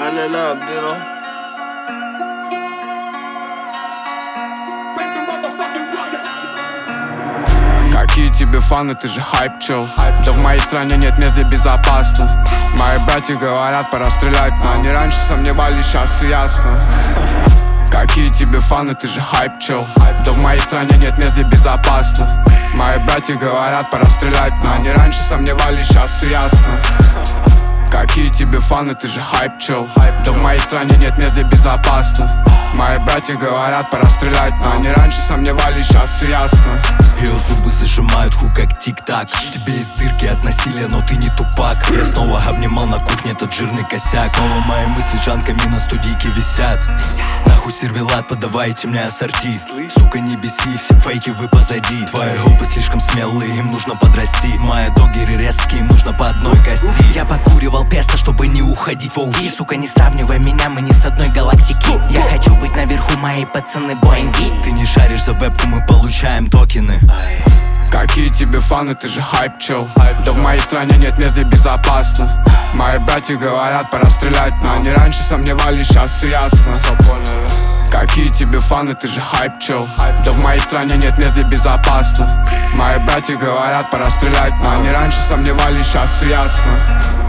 running up, you know. Какие тебе фаны, ты же хайп, чел. Да в моей стране нет мест, где безопасно. Мои братья говорят, пора стрелять, но они раньше сомневались, сейчас все ясно. Какие тебе фаны, ты же хайп, чел. Да в моей стране нет мест, где безопасно. Мои братья говорят, пора стрелять, но они раньше сомневались, сейчас все ясно. Какие тебе фаны, ты же хайп, чел. Да в моей стране нет мест, где безопасно. Мои братья говорят, пора стрелять, но они раньше сомневались, сейчас все ясно. Ее зубы зажимают хуй как тик-так. В тебе есть дырки от насилия, но ты не тупак. Я снова обнимал на кухне этот жирный косяк. Снова мои мысли жанками на студийке висят. Нахуй сервелат, подавайте мне ассорти. Сука, не беси, все фейки вы позади. Твои губы слишком смелые, им нужно подрасти. Мои догеры резкие, им нужно по одной кости. Я покуривал песто, чтобы не уходить в уги. Сука, не сравнивай меня, мы не с одной галактики. Я хочу быть наверху, мои пацаны боинги. Ты не шаришь за вебку, мы получаем токены. Какие тебе фаны, ты же хайп, чел. Да в моей стране нет мест, где безопасно. Мои братья говорят, пора стрелять, но они раньше сомневались, сейчас все ясно. Какие тебе фаны, ты же хайп, чел. Да в моей стране нет мест, где безопасно. Мои братья говорят, пора стрелять, но они раньше сомневались, сейчас все ясно.